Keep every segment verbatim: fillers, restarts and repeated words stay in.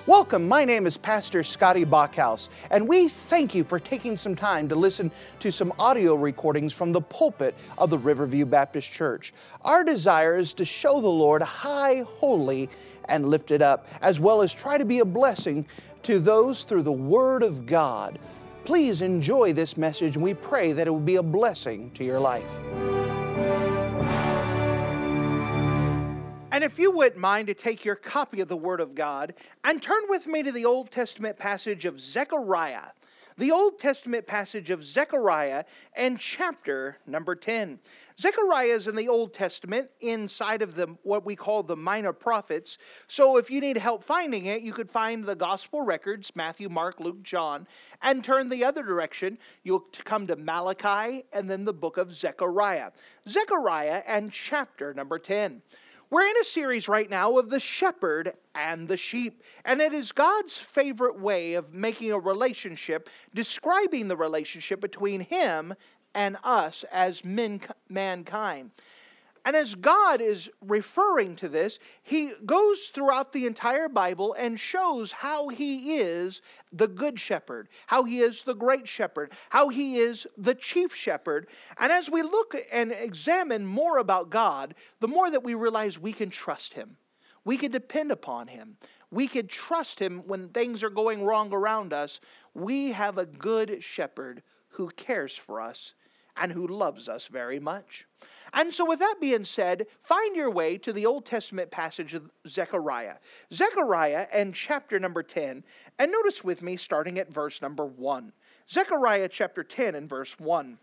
Welcome, my name is Pastor Scotty Bachhaus, and we thank you for taking some time to listen to some audio recordings from the pulpit of the Riverview Baptist Church. Our desire is to show the Lord high, holy, and lifted up, as well as try to be a blessing to those through the Word of God. Please enjoy this message, and we pray that it will be a blessing to your life. And if you wouldn't mind to take your copy of the Word of God and turn with me to the Old Testament passage of Zechariah. The Old Testament passage of Zechariah and chapter number ten. Zechariah is in the Old Testament inside of the what we call the minor prophets. So if you need help finding it, you could find the gospel records, Matthew, Mark, Luke, John, and turn the other direction. You'll come to Malachi and then the book of Zechariah. Zechariah and chapter number ten. We're in a series right now of the shepherd and the sheep, and it is God's favorite way of making a relationship, describing the relationship between Him and us as men, mankind. And as God is referring to this, He goes throughout the entire Bible and shows how He is the good shepherd, how He is the great shepherd, how He is the chief shepherd. And as we look and examine more about God, the more that we realize we can trust Him. We can depend upon Him. We can trust Him when things are going wrong around us. We have a good shepherd who cares for us and who loves us very much. And so with that being said, find your way to the Old Testament passage of Zechariah. Zechariah and chapter number ten. And notice with me starting at verse number one. Zechariah chapter ten and verse one.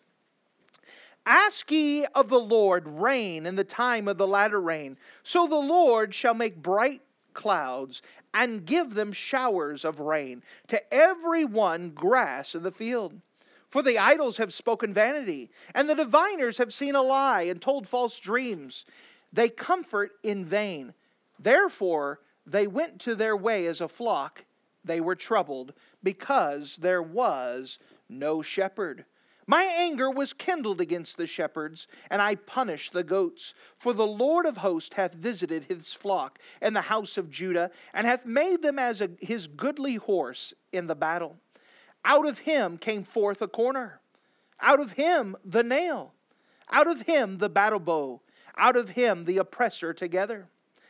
Ask ye of the Lord rain in the time of the latter rain. So the Lord shall make bright clouds and give them showers of rain to every one grass of the field. For the idols have spoken vanity, and the diviners have seen a lie and told false dreams. They comfort in vain. Therefore they went to their way as a flock. They were troubled, because there was no shepherd. My anger was kindled against the shepherds, and I punished the goats. For the Lord of hosts hath visited His flock in the house of Judah, and hath made them as a, His goodly horse in the battle. Out of him came forth a corner. Out of him the nail. Out of him the battle bow. Out of him the oppressor together.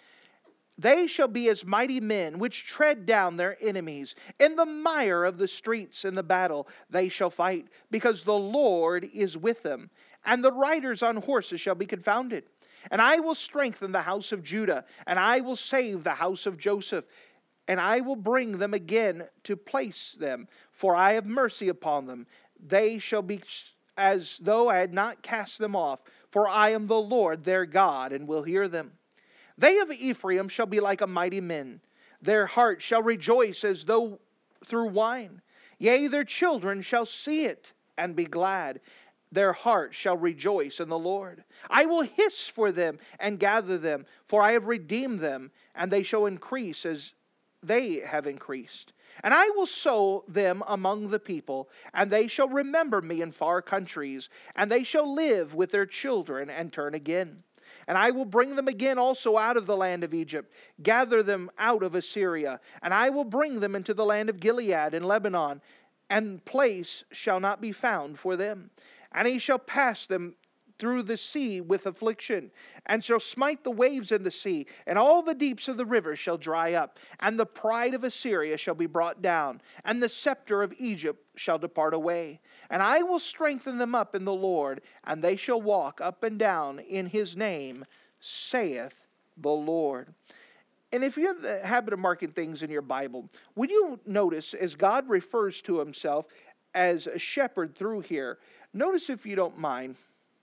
They shall be as mighty men which tread down their enemies. In the mire of the streets in the battle they shall fight, because the Lord is with them. And the riders on horses shall be confounded. And I will strengthen the house of Judah, and I will save the house of Joseph. And I will bring them again to place them, for I have mercy upon them. They shall be as though I had not cast them off, for I am the Lord their God, and will hear them. They of Ephraim shall be like a mighty men. Their heart shall rejoice as though through wine. Yea, their children shall see it and be glad. Their heart shall rejoice in the Lord. I will hiss for them and gather them, for I have redeemed them, and they shall increase as they have increased. And I will sow them among the people, and they shall remember me in far countries, and they shall live with their children and turn again. And I will bring them again also out of the land of Egypt, gather them out of Assyria, and I will bring them into the land of Gilead and Lebanon, and place shall not be found for them. And he shall pass them through the sea with affliction, and shall smite the waves in the sea, and all the deeps of the river shall dry up, and the pride of Assyria shall be brought down, and the scepter of Egypt shall depart away. And I will strengthen them up in the Lord, and they shall walk up and down in His name, saith the Lord. And if you have the habit of marking things in your Bible, would you notice as God refers to Himself as a shepherd through here, notice if you don't mind,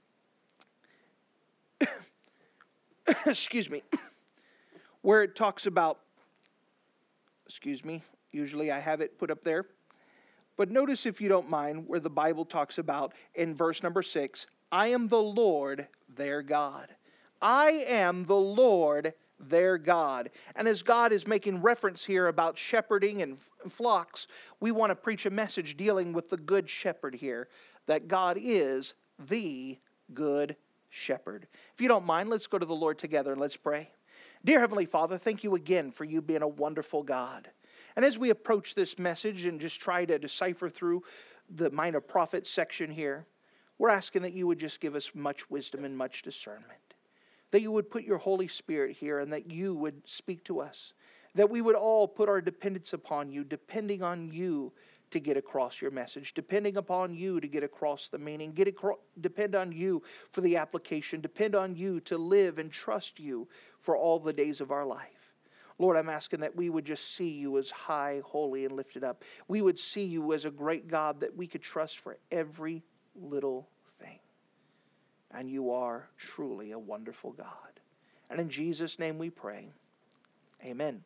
excuse me, where it talks about, excuse me, usually I have it put up there, but notice if you don't mind where the Bible talks about in verse number six, I am the Lord their God. I am the Lord their God. And as God is making reference here about shepherding and flocks, we want to preach a message dealing with the good shepherd here, that God is the good shepherd. If you don't mind, let's go to the Lord together and let's pray. Dear Heavenly Father, thank you again for you being a wonderful God. And as we approach this message and just try to decipher through the Minor Prophets section here, we're asking that you would just give us much wisdom and much discernment. That you would put your Holy Spirit here and that you would speak to us. That we would all put our dependence upon you, depending on you to get across your message, depending upon you to get across the meaning, get across, depend on you for the application, depend on you to live and trust you for all the days of our life. Lord, I'm asking that we would just see you as high, holy, and lifted up. We would see you as a great God that we could trust for every little thing. And you are truly a wonderful God. And in Jesus' name we pray. Amen.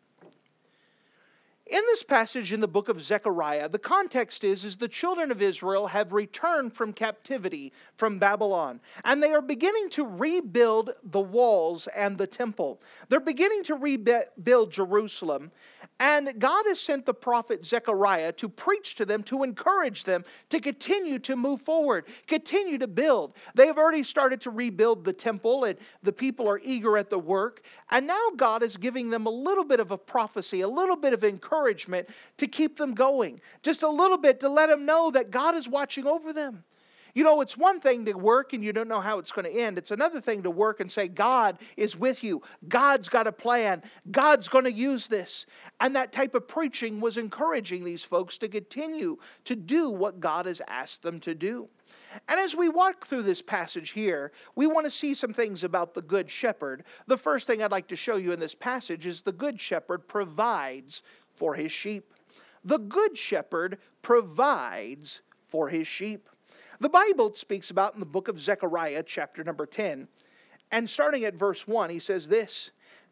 In this passage in the book of Zechariah, the context is, is the children of Israel have returned from captivity from Babylon. And they are beginning to rebuild the walls and the temple. They're beginning to rebuild Jerusalem. And God has sent the prophet Zechariah to preach to them, to encourage them, to continue to move forward, continue to build. They have already started to rebuild the temple, and the people are eager at the work. And now God is giving them a little bit of a prophecy, a little bit of encouragement to keep them going. Just a little bit to let them know that God is watching over them. You know, it's one thing to work and you don't know how it's going to end. It's another thing to work and say, God is with you. God's got a plan. God's going to use this. And that type of preaching was encouraging these folks to continue to do what God has asked them to do. And as we walk through this passage here, we want to see some things about the Good Shepherd. The first thing I'd like to show you in this passage is the Good Shepherd provides for his sheep. The Good Shepherd provides for his sheep. The Bible speaks about in the book of Zechariah, chapter number ten, and starting at verse one, he says this,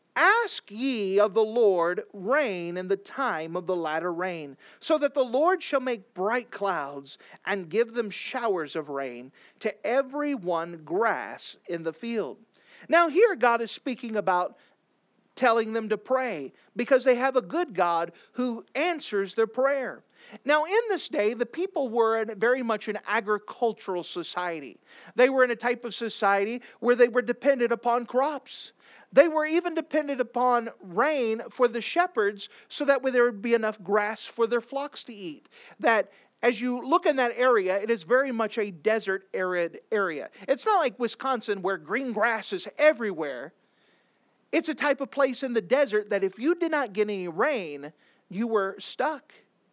Ask ye of the Lord rain in the time of the latter rain, so that the Lord shall make bright clouds, and give them showers of rain, to every one grass in the field. Now here God is speaking about telling them to pray, because they have a good God who answers their prayer. Now, in this day, the people were in very much an agricultural society. They were in a type of society where they were dependent upon crops. They were even dependent upon rain for the shepherds so that there would be enough grass for their flocks to eat. That as you look in that area, it is very much a desert arid area. It's not like Wisconsin where green grass is everywhere. It's a type of place in the desert that if you did not get any rain, you were stuck.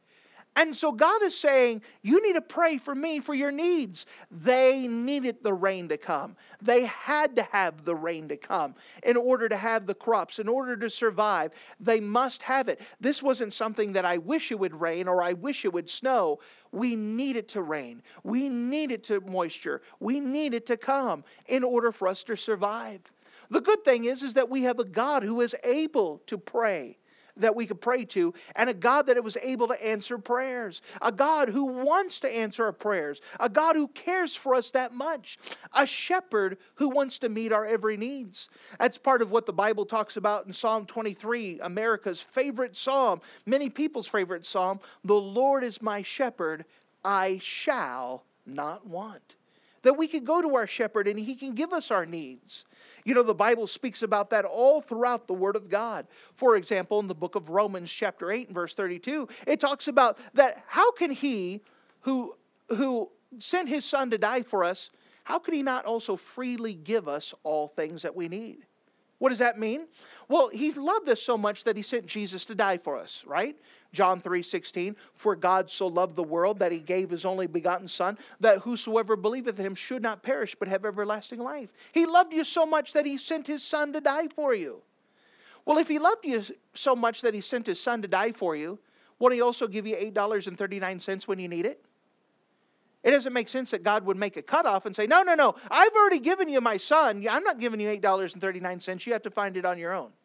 And so God is saying, you need to pray for me for your needs. They needed the rain to come. They had to have the rain to come in order to have the crops, in order to survive. They must have it. This wasn't something that I wish it would rain or I wish it would snow. We need it to rain. We need it to moisture. We need it to come in order for us to survive. The good thing is, is that we have a God who is able to pray, that we could pray to, and a God that was able to answer prayers. A God who wants to answer our prayers. A God who cares for us that much. A shepherd who wants to meet our every needs. That's part of what the Bible talks about in Psalm twenty-three, America's favorite psalm, many people's favorite psalm. The Lord is my shepherd, I shall not want. That we can go to our shepherd and he can give us our needs. You know, the Bible speaks about that all throughout the Word of God. For example, in the book of Romans chapter eight and verse thirty-two, it talks about that how can he who, who sent his Son to die for us, how could he not also freely give us all things that we need? What does that mean? Well, he loved us so much that he sent Jesus to die for us, right? John three sixteen, for God so loved the world that he gave his only begotten Son, that whosoever believeth in him should not perish but have everlasting life. He loved you so much that he sent his Son to die for you. Well, if he loved you so much that he sent his Son to die for you, won't he also give you eight dollars and thirty-nine cents when you need it? It doesn't make sense that God would make a cutoff and say, no, no, no, I've already given you my Son. I'm not giving you eight dollars and thirty-nine cents. You have to find it on your own.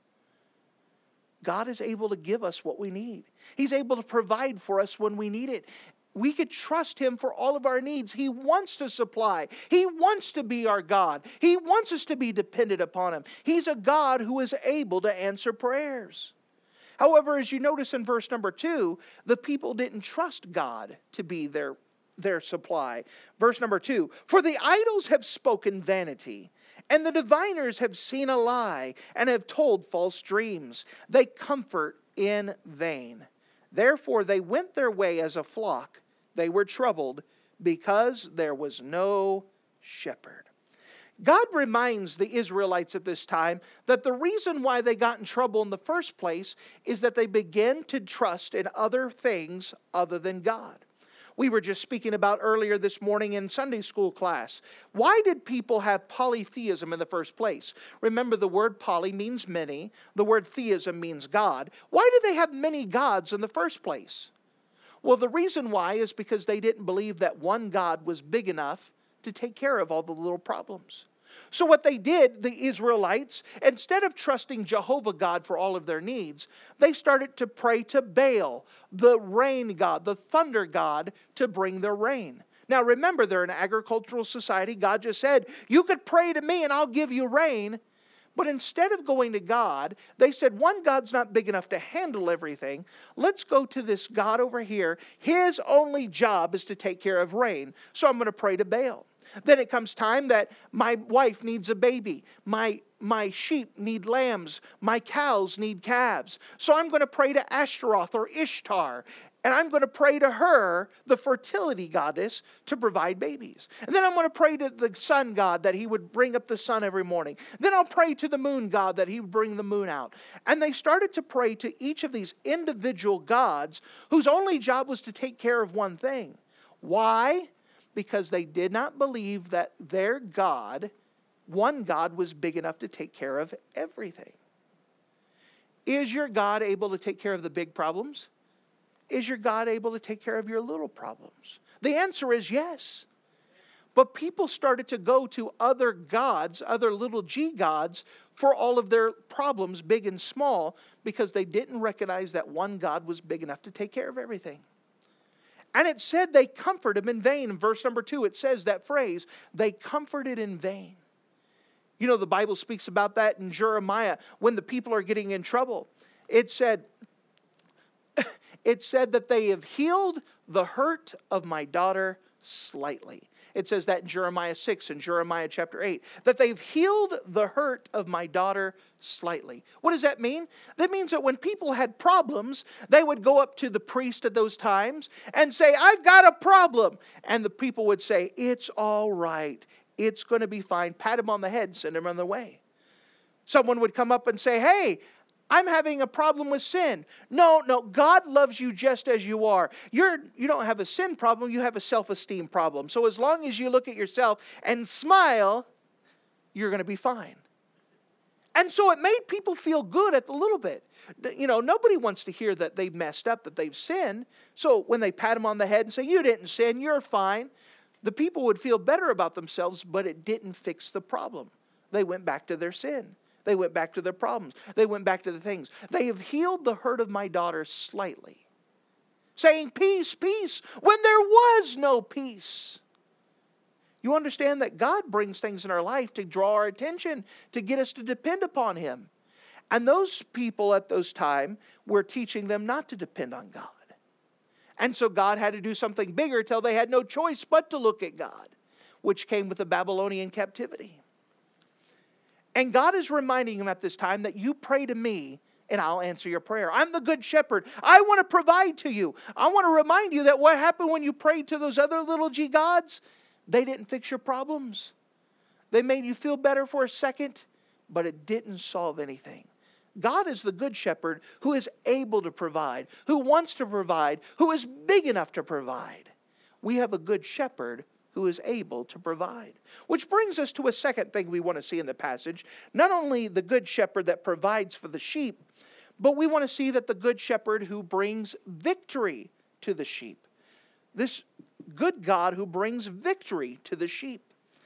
God is able to give us what we need. He's able to provide for us when we need it. We could trust him for all of our needs. He wants to supply. He wants to be our God. He wants us to be dependent upon him. He's a God who is able to answer prayers. However, as you notice in verse number two, the people didn't trust God to be their, their supply. Verse number two, for the idols have spoken vanity, and the diviners have seen a lie, and have told false dreams. They comfort in vain. Therefore they went their way as a flock. They were troubled because there was no shepherd. God reminds the Israelites at this time that the reason why they got in trouble in the first place is that they began to trust in other things other than God. We were just speaking about earlier this morning in Sunday school class. Why did people have polytheism in the first place? Remember, the word poly means many. The word theism means God. Why did they have many gods in the first place? Well, the reason why is because they didn't believe that one God was big enough to take care of all the little problems. So what they did, the Israelites, instead of trusting Jehovah God for all of their needs, they started to pray to Baal, the rain god, the thunder god, to bring their rain. Now remember, they're an agricultural society. God just said, you could pray to me and I'll give you rain. But instead of going to God, they said, one God's not big enough to handle everything. Let's go to this God over here. His only job is to take care of rain. So I'm going to pray to Baal. Then it comes time that my wife needs a baby. My, my sheep need lambs. My cows need calves. So I'm going to pray to Ashtaroth or Ishtar. And I'm going to pray to her, the fertility goddess, to provide babies. And then I'm going to pray to the sun god that he would bring up the sun every morning. Then I'll pray to the moon god that he would bring the moon out. And they started to pray to each of these individual gods whose only job was to take care of one thing. Why? Because they did not believe that their God, one God, was big enough to take care of everything. Is your God able to take care of the big problems? Is your God able to take care of your little problems? The answer is yes. But people started to go to other gods, other little g gods, for all of their problems, big and small, because they didn't recognize that one God was big enough to take care of everything. And it said they comforted him in vain. In verse number two, it says that phrase, they comforted in vain. You know, the Bible speaks about that in Jeremiah when the people are getting in trouble. It said, it said that they have healed the hurt of my daughter slightly. It says that in Jeremiah six and Jeremiah chapter eight, that they've healed the hurt of my daughter slightly. What does that mean? That means that when people had problems, they would go up to the priest at those times and say, I've got a problem. And the people would say, it's all right. It's going to be fine. Pat him on the head and send him on their way. Someone would come up and say, hey, I'm having a problem with sin. No, no, God loves you just as you are. You're, you don't have a sin problem, you have a self-esteem problem. So as long as you look at yourself and smile, you're going to be fine. And so it made people feel good at the little bit. You know, nobody wants to hear that they've messed up, that they've sinned. So when they pat them on the head and say, you didn't sin, you're fine, the people would feel better about themselves, but it didn't fix the problem. They went back to their sin. They went back to their problems. They went back to the things. They have healed the hurt of my daughter slightly. Saying, peace, peace, when there was no peace. You understand that God brings things in our life to draw our attention, to get us to depend upon Him. And those people at those time were teaching them not to depend on God. And so God had to do something bigger till they had no choice but to look at God, which came with the Babylonian captivity. And God is reminding him at this time that you pray to me and I'll answer your prayer. I'm the good shepherd. I want to provide to you. I want to remind you that what happened when you prayed to those other little g gods, they didn't fix your problems. They made you feel better for a second, but it didn't solve anything. God is the good shepherd who is able to provide, who wants to provide, who is big enough to provide. We have a good shepherd who is able to provide. Which brings us to a second thing we want to see in the passage. Not only the good shepherd that provides for the sheep, but we want to see that the good shepherd who brings victory to the sheep. This good God who brings victory to the sheep.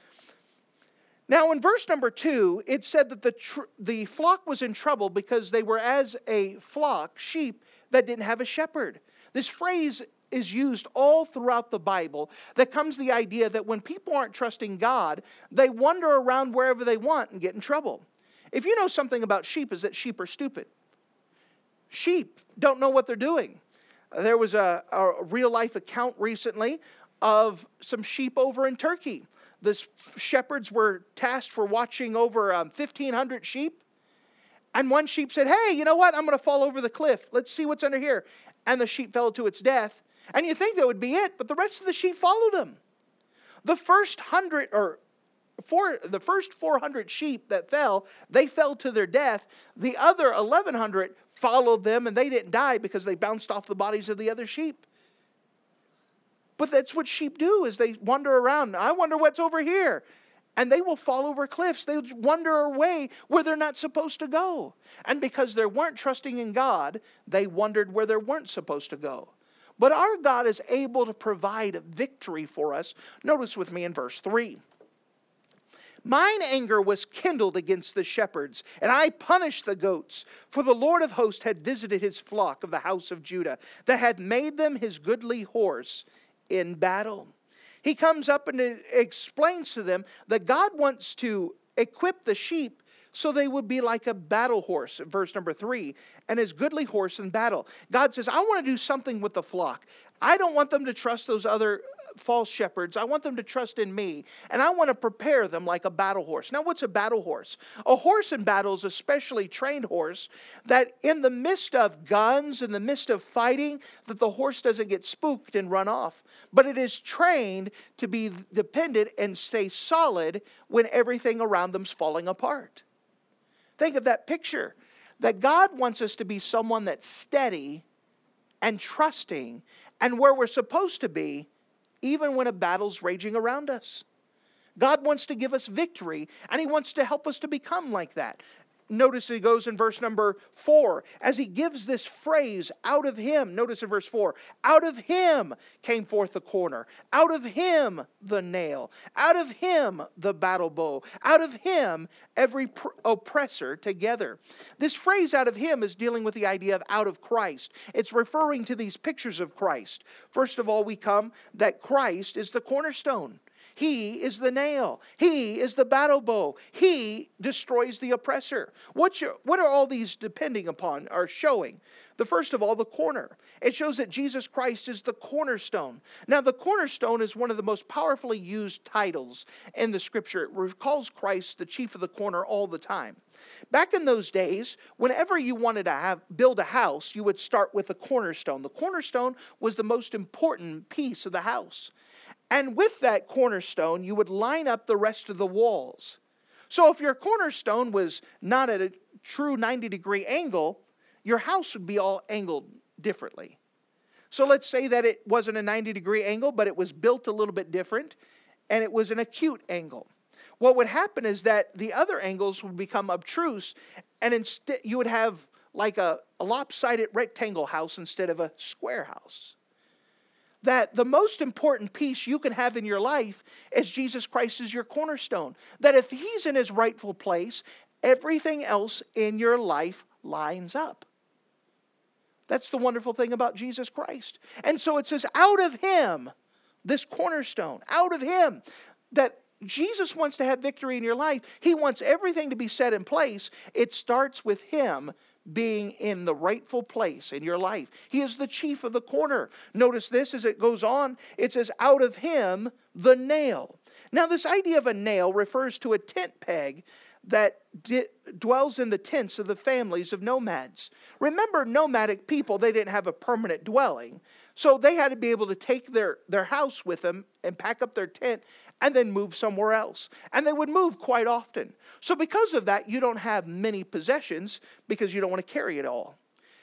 Now in verse number two, it said that the, tr- the flock was in trouble because they were as a flock, sheep, that didn't have a shepherd. This phrase is used all throughout the Bible. That comes the idea that when people aren't trusting God, they wander around wherever they want and get in trouble. If you know something about sheep, is that sheep are stupid. Sheep don't know what they're doing. There was a, a real life account recently of some sheep over in Turkey. The shepherds were tasked for watching over um, fifteen hundred sheep. And one sheep said, hey, you know what? I'm going to fall over the cliff. Let's see what's under here. And the sheep fell to its death. And you think that would be it, but the rest of the sheep followed him. The first hundred, or four, the first four hundred sheep that fell, they fell to their death. The other eleven hundred followed them, and they didn't die because they bounced off the bodies of the other sheep. But that's what sheep do, is they wander around. I wonder what's over here. And they will fall over cliffs. They wander away where they're not supposed to go. And because they weren't trusting in God, they wandered where they weren't supposed to go. But our God is able to provide victory for us. Notice with me in verse three. Mine anger was kindled against the shepherds, and I punished the goats. For the Lord of hosts had visited his flock of the house of Judah, that had made them his goodly horse in battle. He comes up and explains to them that God wants to equip the sheep so they would be like a battle horse, verse number three, and his goodly horse in battle. God says, I want to do something with the flock. I don't want them to trust those other false shepherds. I want them to trust in me, and I want to prepare them like a battle horse. Now, what's a battle horse? A horse in battle is a specially trained horse that in the midst of guns, in the midst of fighting, that the horse doesn't get spooked and run off. But it is trained to be dependent and stay solid when everything around them's falling apart. Think of that picture, that God wants us to be someone that's steady and trusting and where we're supposed to be, even when a battle's raging around us. God wants to give us victory, and he wants to help us to become like that. Notice he goes in verse number four, as he gives this phrase, out of him. Notice in verse four, out of him came forth the corner. Out of him the nail. Out of him the battle bow. Out of him every pr- oppressor together. This phrase, out of him, is dealing with the idea of out of Christ. It's referring to these pictures of Christ. First of all, we come that Christ is the cornerstone. He is the nail. He is the battle bow. He destroys the oppressor. What's your, what are all these depending upon, are showing? The first of all, the corner. It shows that Jesus Christ is the cornerstone. Now, the cornerstone is one of the most powerfully used titles in the Scripture. It calls Christ the chief of the corner all the time. Back in those days, whenever you wanted to have, build a house, you would start with the cornerstone. The cornerstone was the most important piece of the house. And with that cornerstone, you would line up the rest of the walls. So if your cornerstone was not at a true ninety degree angle, your house would be all angled differently. So let's say that it wasn't a ninety degree angle, but it was built a little bit different, and it was an acute angle. What would happen is that the other angles would become obtruse, and instead you would have like a, a lopsided rectangle house instead of a square house. That the most important piece you can have in your life is Jesus Christ is your cornerstone. That if he's in his rightful place, everything else in your life lines up. That's the wonderful thing about Jesus Christ. And so it says, out of him, this cornerstone, out of him, that Jesus wants to have victory in your life. He wants everything to be set in place. It starts with him being in the rightful place in your life. He is the chief of the corner. Notice this as it goes on. It says, out of him, the nail. Now, this idea of a nail refers to a tent peg that d- dwells in the tents of the families of nomads. Remember, nomadic people, they didn't have a permanent dwelling. So they had to be able to take their, their house with them and pack up their tent and then move somewhere else. And they would move quite often. So because of that, you don't have many possessions because you don't want to carry it all.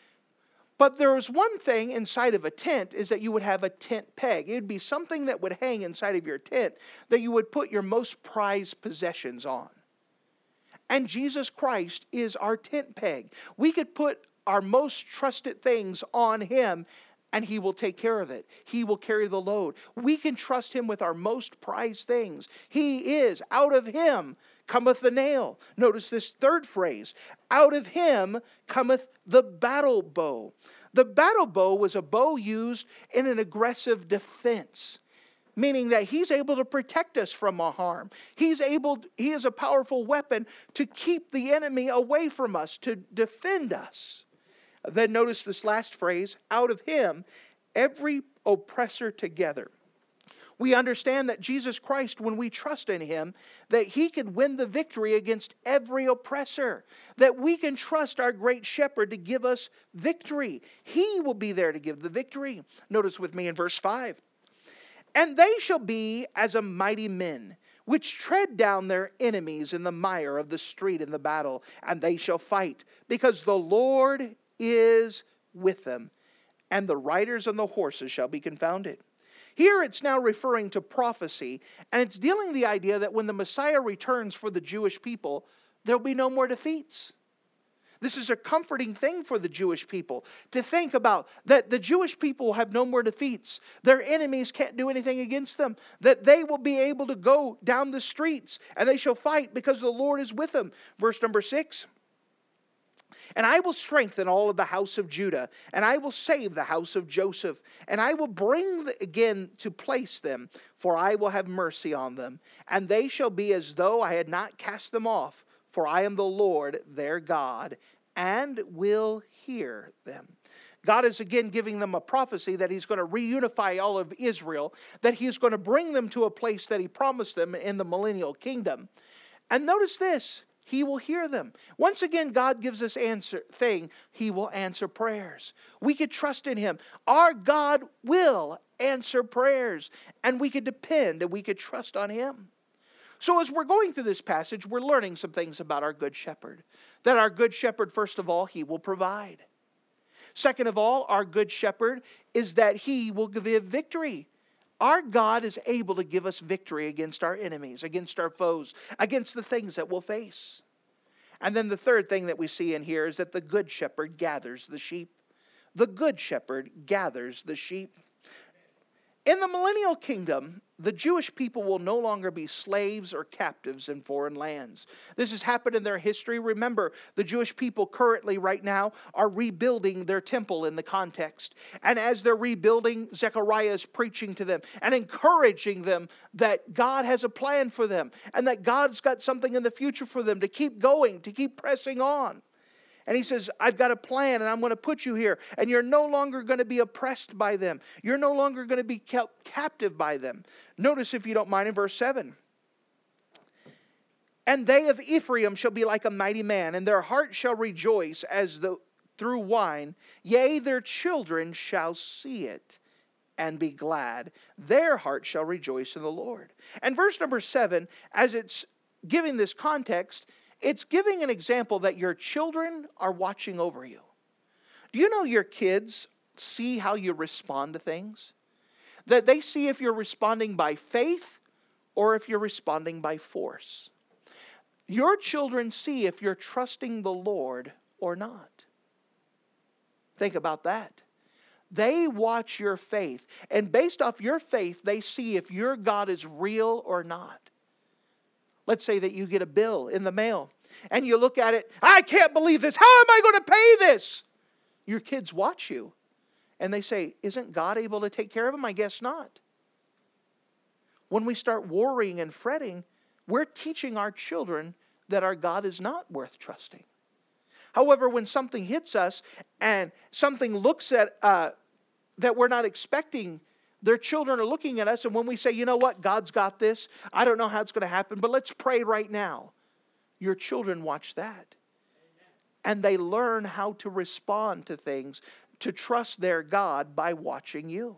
But there was one thing inside of a tent is that you would have a tent peg. It would be something that would hang inside of your tent that you would put your most prized possessions on. And Jesus Christ is our tent peg. We could put our most trusted things on him, and he will take care of it. He will carry the load. We can trust him with our most prized things. He is, out of him cometh the nail. Notice this third phrase. Out of him cometh the battle bow. The battle bow was a bow used in an aggressive defense, meaning that he's able to protect us from a harm. He's able, he is a powerful weapon to keep the enemy away from us, to defend us. Then notice this last phrase, out of him, every oppressor together. We understand that Jesus Christ, when we trust in Him, that He could win the victory against every oppressor. That we can trust our great shepherd to give us victory. He will be there to give the victory. Notice with me in verse five. And they shall be as a mighty men, which tread down their enemies in the mire of the street in the battle. And they shall fight, because the Lord is with them. And the riders on the horses shall be confounded. Here it's now referring to prophecy, and it's dealing the idea that when the Messiah returns for the Jewish people, there'll be no more defeats. This is a comforting thing for the Jewish people to think about, that the Jewish people will have no more defeats. Their enemies can't do anything against them. That they will be able to go down the streets and they shall fight because the Lord is with them. Verse number six. And I will strengthen all of the house of Judah, and I will save the house of Joseph, and I will bring the, again to place them, for I will have mercy on them. And they shall be as though I had not cast them off, for I am the Lord their God, and will hear them. God is again giving them a prophecy that He's going to reunify all of Israel, that He's going to bring them to a place that He promised them in the millennial kingdom. And notice this. He will hear them. Once again, God gives us answer thing. He will answer prayers. We could trust in Him. Our God will answer prayers. And we could depend and we could trust on Him. So as we're going through this passage, we're learning some things about our Good Shepherd. That our Good Shepherd, first of all, He will provide. Second of all, our Good Shepherd is that He will give victory. Our God is able to give us victory against our enemies, against our foes, against the things that we'll face. And then the third thing that we see in here is that the Good Shepherd gathers the sheep. The Good Shepherd gathers the sheep. In the millennial kingdom, the Jewish people will no longer be slaves or captives in foreign lands. This has happened in their history. Remember, the Jewish people currently right now are rebuilding their temple in the context. And as they're rebuilding, Zechariah is preaching to them and encouraging them that God has a plan for them and that God's got something in the future for them to keep going, to keep pressing on. And he says, I've got a plan and I'm going to put you here. And you're no longer going to be oppressed by them. You're no longer going to be kept captive by them. Notice, if you don't mind, in verse seven. And they of Ephraim shall be like a mighty man, and their heart shall rejoice as the, through wine. Yea, their children shall see it and be glad. Their heart shall rejoice in the Lord. And verse number seven, as it's giving this context, it's giving an example that your children are watching over you. Do you know your kids see how you respond to things? That they see if you're responding by faith or if you're responding by force. Your children see if you're trusting the Lord or not. Think about that. They watch your faith. And based off your faith, they see if your God is real or not. Let's say that you get a bill in the mail and you look at it. I can't believe this. How am I going to pay this? Your kids watch you and they say, isn't God able to take care of them? I guess not. When we start worrying and fretting, we're teaching our children that our God is not worth trusting. However, when something hits us and something looks at uh, that we're not expecting, their children are looking at us, and when we say, you know what, God's got this. I don't know how it's going to happen, but let's pray right now. Your children watch that. Amen. And they learn how to respond to things, to trust their God by watching you.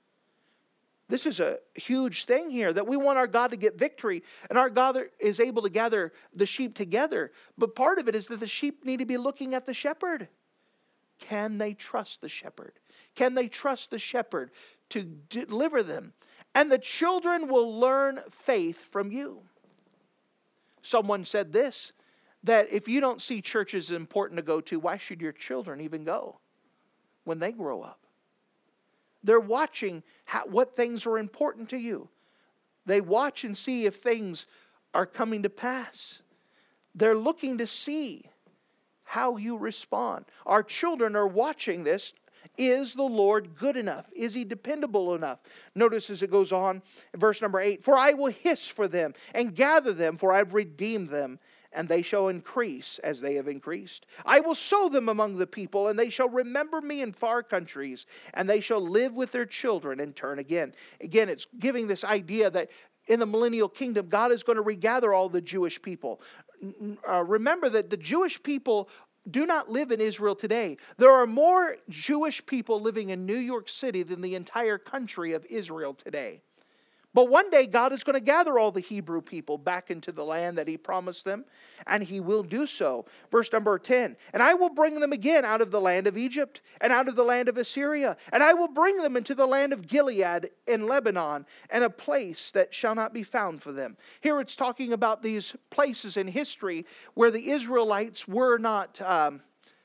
This is a huge thing here, that we want our God to get victory, and our God is able to gather the sheep together. But part of it is that the sheep need to be looking at the shepherd. Can they trust the shepherd? Can they trust the shepherd to deliver them? And the children will learn faith from you. Someone said this, that if you don't see churches important to go to, why should your children even go when they grow up? They're watching how, what things are important to you. They watch and see if things are coming to pass. They're looking to see how you respond. Our children are watching this. Is the Lord good enough? Is He dependable enough? Notice as it goes on, verse number eight. For I will hiss for them and gather them, for I have redeemed them. and they shall increase as they have increased. I will sow them among the people, and they shall remember me in far countries, and they shall live with their children and turn again. Again, it's giving this idea that in the millennial kingdom, God is going to regather all the Jewish people. Uh, remember that the Jewish people do not live in Israel today. There are more Jewish people living in New York City than the entire country of Israel today. But one day God is going to gather all the Hebrew people back into the land that He promised them, and He will do so. Verse number ten, and I will bring them again out of the land of Egypt and out of the land of Assyria, and I will bring them into the land of Gilead and Lebanon, and a place that shall not be found for them. Here it's talking about these places in history where the Israelites were not um,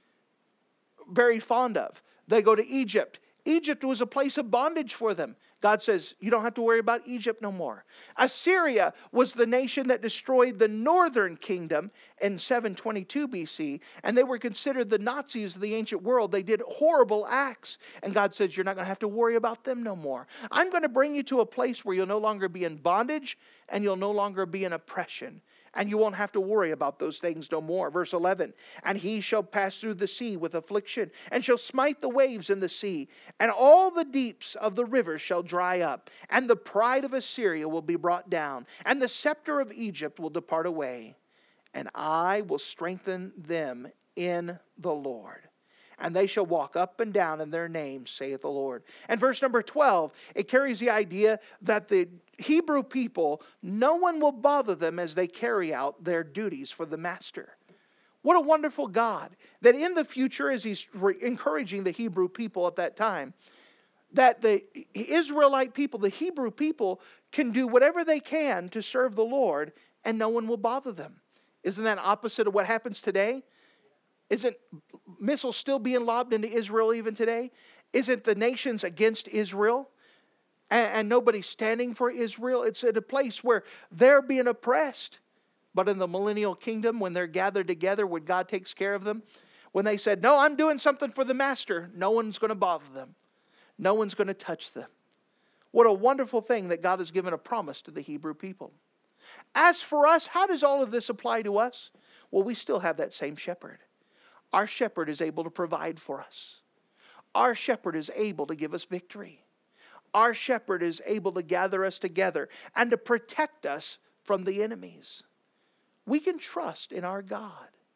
very fond of. They go to Egypt. Egypt was a place of bondage for them. God says, you don't have to worry about Egypt no more. Assyria was the nation that destroyed the northern kingdom in seven twenty-two B C, and they were considered the Nazis of the ancient world. They did horrible acts, and God says, you're not going to have to worry about them no more. I'm going to bring you to a place where you'll no longer be in bondage, and you'll no longer be in oppression. And you won't have to worry about those things no more. Verse eleven, and he shall pass through the sea with affliction, and shall smite the waves in the sea, and all the deeps of the rivers shall dry up, and the pride of Assyria will be brought down, and the scepter of Egypt will depart away, and I will strengthen them in the Lord. And they shall walk up and down in their names, saith the Lord. And verse number twelve, it carries the idea that the Hebrew people, no one will bother them as they carry out their duties for the master. What a wonderful God, that in the future, as He's re- encouraging the Hebrew people at that time, that the Israelite people, the Hebrew people, can do whatever they can to serve the Lord, and no one will bother them. Isn't that opposite of what happens today? Isn't missiles still being lobbed into Israel even today? Isn't the nations against Israel? And, and nobody's standing for Israel? It's at a place where they're being oppressed. But in the millennial kingdom, when they're gathered together, when God takes care of them, when they said, no, I'm doing something for the master, no one's going to bother them. No one's going to touch them. What a wonderful thing that God has given a promise to the Hebrew people. As for us, how does all of this apply to us? Well, we still have that same shepherd. Our shepherd is able to provide for us. Our shepherd is able to give us victory. Our shepherd is able to gather us together and to protect us from the enemies. We can trust in our God.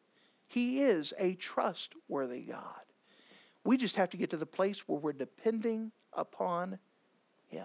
He is a trustworthy God. We just have to get to the place where we're depending upon Him.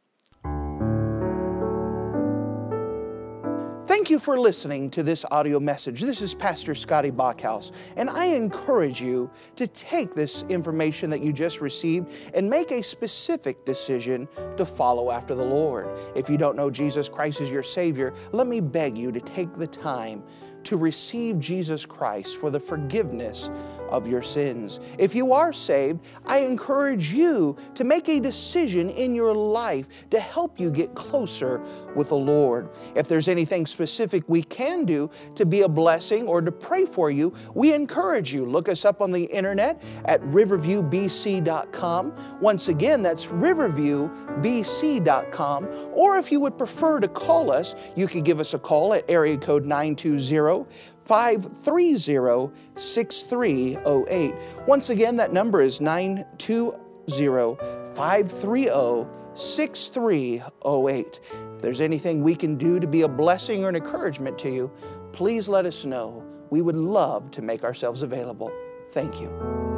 Thank you for listening to this audio message. This is Pastor Scotty Bachhaus, and I encourage you to take this information that you just received and make a specific decision to follow after the Lord. If you don't know Jesus Christ as your Savior, let me beg you to take the time to receive Jesus Christ for the forgiveness of your sins. If you are saved, I encourage you to make a decision in your life to help you get closer with the Lord. If there's anything specific we can do to be a blessing or to pray for you, we encourage you. Look us up on the internet at riverview b c dot com. Once again, that's riverview b c dot com. Or if you would prefer to call us, you can give us a call at area code nine two zero, five three zero, six three zero eight. Once again, that number is nine two zero, five three zero, six three zero eight. If there's anything we can do to be a blessing or an encouragement to you, please let us know. We would love to make ourselves available. Thank you.